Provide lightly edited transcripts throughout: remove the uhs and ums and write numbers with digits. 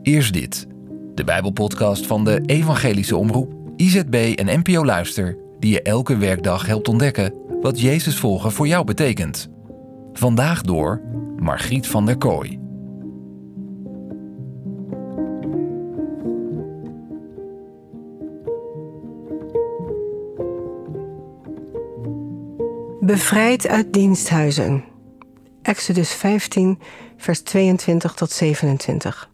Eerst dit, de Bijbelpodcast van de Evangelische Omroep, IZB en NPO Luister, die je elke werkdag helpt ontdekken wat Jezus volgen voor jou betekent. Vandaag door Margriet van der Kooi. Bevrijd uit diensthuizen. Exodus 15, vers 22 tot 27.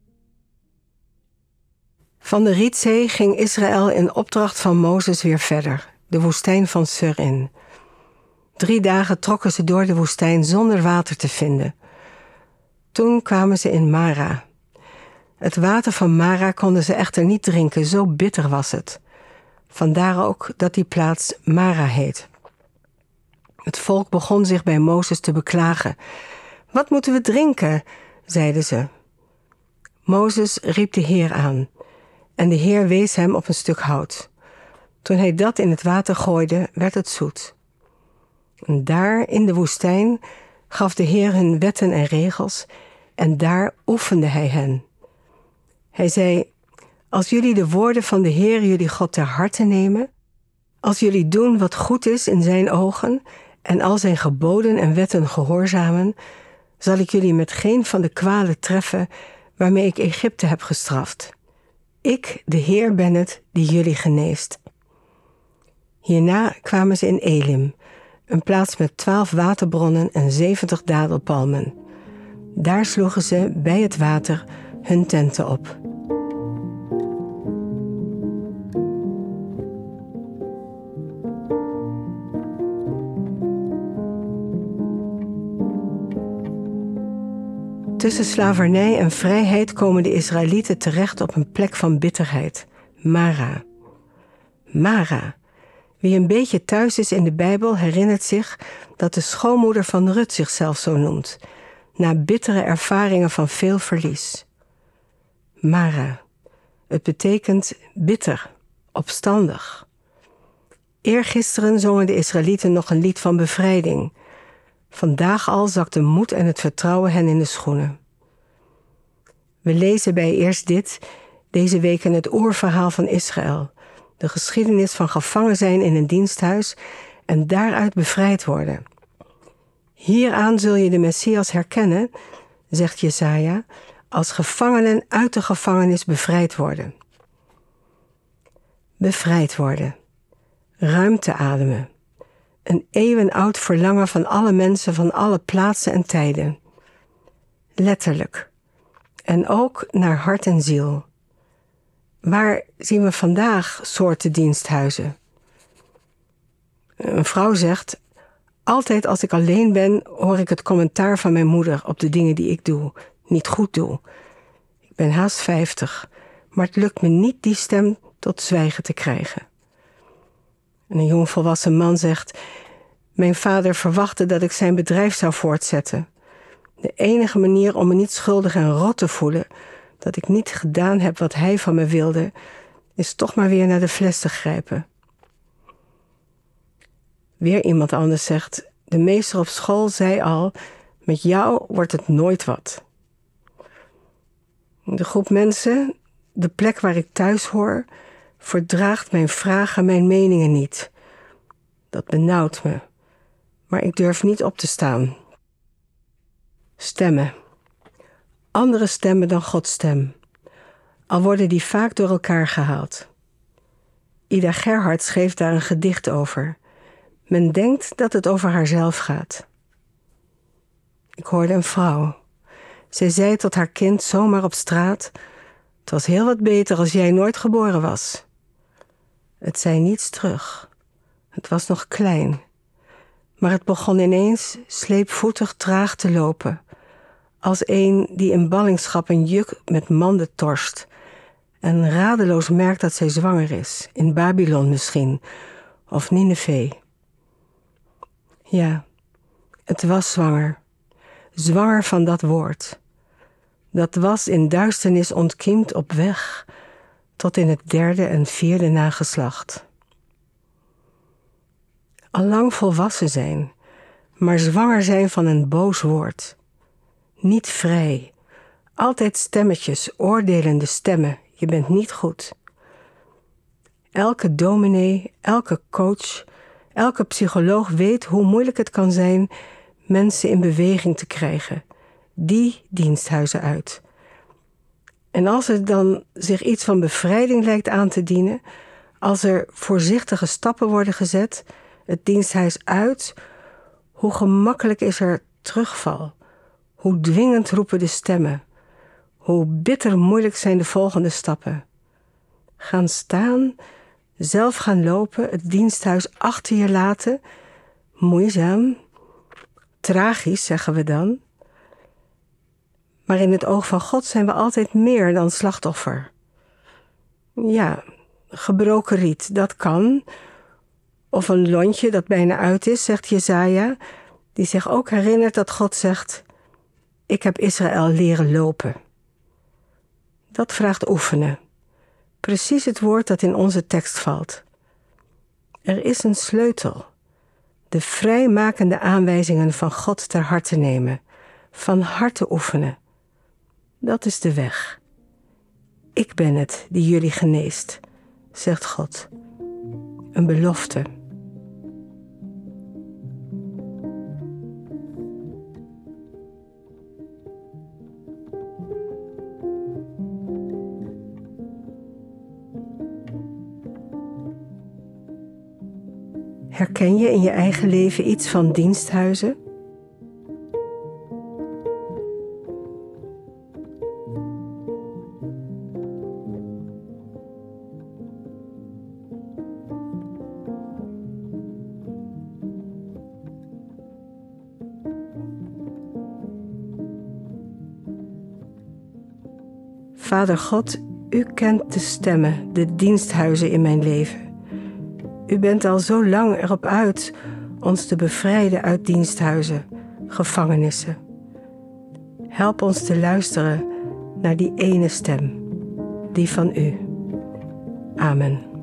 Van de Rietzee ging Israël in opdracht van Mozes weer verder, de woestijn van Sur in. 3 dagen trokken ze door de woestijn zonder water te vinden. Toen kwamen ze in Mara. Het water van Mara konden ze echter niet drinken, zo bitter was het. Vandaar ook dat die plaats Mara heet. Het volk begon zich bij Mozes te beklagen. Wat moeten we drinken? Zeiden ze. Mozes riep de Heer aan. En de Heer wees hem op een stuk hout. Toen hij dat in het water gooide, werd het zoet. En daar in de woestijn gaf de Heer hun wetten en regels, en daar oefende hij hen. Hij zei, als jullie de woorden van de Heer jullie God ter harte nemen, als jullie doen wat goed is in zijn ogen en al zijn geboden en wetten gehoorzamen, zal ik jullie met geen van de kwalen treffen waarmee ik Egypte heb gestraft. Ik, de Heer, ben het die jullie geneest. Hierna kwamen ze in Elim, een plaats met 12 waterbronnen en 70 dadelpalmen. Daar sloegen ze bij het water hun tenten op. Tussen slavernij en vrijheid komen de Israëlieten terecht op een plek van bitterheid, Mara. Mara. Wie een beetje thuis is in de Bijbel herinnert zich dat de schoonmoeder van Rut zichzelf zo noemt, na bittere ervaringen van veel verlies. Mara. Het betekent bitter, opstandig. Eergisteren zongen de Israëlieten nog een lied van bevrijding. Vandaag al zakt de moed en het vertrouwen hen in de schoenen. We lezen bij Eerst dit, deze week in het oerverhaal van Israël. De geschiedenis van gevangen zijn in een diensthuis en daaruit bevrijd worden. Hieraan zul je de Messias herkennen, zegt Jesaja, als gevangenen uit de gevangenis bevrijd worden. Bevrijd worden. Ruimte ademen. Een eeuwenoud verlangen van alle mensen van alle plaatsen en tijden. Letterlijk. En ook naar hart en ziel. Waar zien we vandaag soorten diensthuizen? Een vrouw zegt, altijd als ik alleen ben, hoor ik het commentaar van mijn moeder op de dingen die ik doe, niet goed doe. Ik ben haast 50, maar het lukt me niet die stem tot zwijgen te krijgen. En een jongvolwassen man zegt, mijn vader verwachtte dat ik zijn bedrijf zou voortzetten. De enige manier om me niet schuldig en rot te voelen, dat ik niet gedaan heb wat hij van me wilde, is toch maar weer naar de fles te grijpen. Weer iemand anders zegt, de meester op school zei al, met jou wordt het nooit wat. De groep mensen, de plek waar ik thuis hoor, verdraagt mijn vragen, mijn meningen niet. Dat benauwt me, maar ik durf niet op te staan. Stemmen. Andere stemmen dan Gods stem. Al worden die vaak door elkaar gehaald. Ida Gerhard schreef daar een gedicht over. Men denkt dat het over haarzelf gaat. Ik hoorde een vrouw. Zij zei tot haar kind zomaar op straat, het was heel wat beter als jij nooit geboren was. Het zei niets terug. Het was nog klein. Maar het begon ineens sleepvoetig traag te lopen. Als een die in ballingschap een juk met manden torst. En radeloos merkt dat zij zwanger is. In Babylon misschien. Of Nineveh. Ja, het was zwanger. Zwanger van dat woord. Dat was in duisternis ontkiemd op weg tot in het 3e en 4e nageslacht. Allang volwassen zijn, maar zwanger zijn van een boos woord. Niet vrij, Altijd stemmetjes, oordelende stemmen. Je bent niet goed. Elke dominee, elke coach, elke psycholoog weet hoe moeilijk het kan zijn mensen in beweging te krijgen. Die diensthuizen uit. En als er dan zich iets van bevrijding lijkt aan te dienen, als er voorzichtige stappen worden gezet, het diensthuis uit, hoe gemakkelijk is er terugval? Hoe dwingend roepen de stemmen? Hoe bitter moeilijk zijn de volgende stappen? Gaan staan, zelf gaan lopen, het diensthuis achter je laten, moeizaam, tragisch zeggen we dan. Maar in het oog van God zijn we altijd meer dan slachtoffer. Ja, gebroken riet, dat kan. Of een lontje dat bijna uit is, zegt Jesaja, die zich ook herinnert dat God zegt: ik heb Israël leren lopen. Dat vraagt oefenen. Precies het woord dat in onze tekst valt. Er is een sleutel. De vrijmakende aanwijzingen van God ter harte nemen. Van harte oefenen. Dat is de weg. Ik ben het die jullie geneest, zegt God. Een belofte. Herken je in je eigen leven iets van diensthuizen? Vader God, u kent de stemmen, de diensthuizen in mijn leven. U bent al zo lang erop uit ons te bevrijden uit diensthuizen, gevangenissen. Help ons te luisteren naar die ene stem, die van u. Amen.